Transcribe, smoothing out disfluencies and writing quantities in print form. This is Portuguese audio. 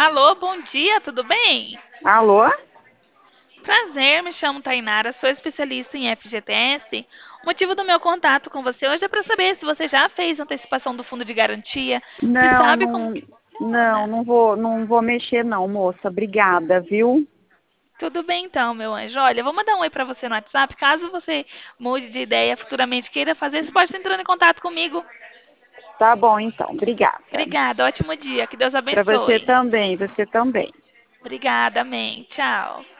Alô, bom dia, tudo bem? Alô? Prazer, me chamo Tainara, sou especialista em FGTS. O motivo do meu contato com você hoje é para saber se você já fez antecipação do fundo de garantia, se Não, sabe como não, que não, funciona. não vou mexer não, moça. Obrigada, viu? Tudo bem então, meu anjo. Olha, eu vou mandar um oi para você no WhatsApp. Caso você mude de ideia futuramente queira fazer, você pode estar entrando em contato comigo. Tá bom, então. Obrigada. Obrigada, ótimo dia, que Deus Para você abençoe. também, você também. Obrigada, amém. Tchau.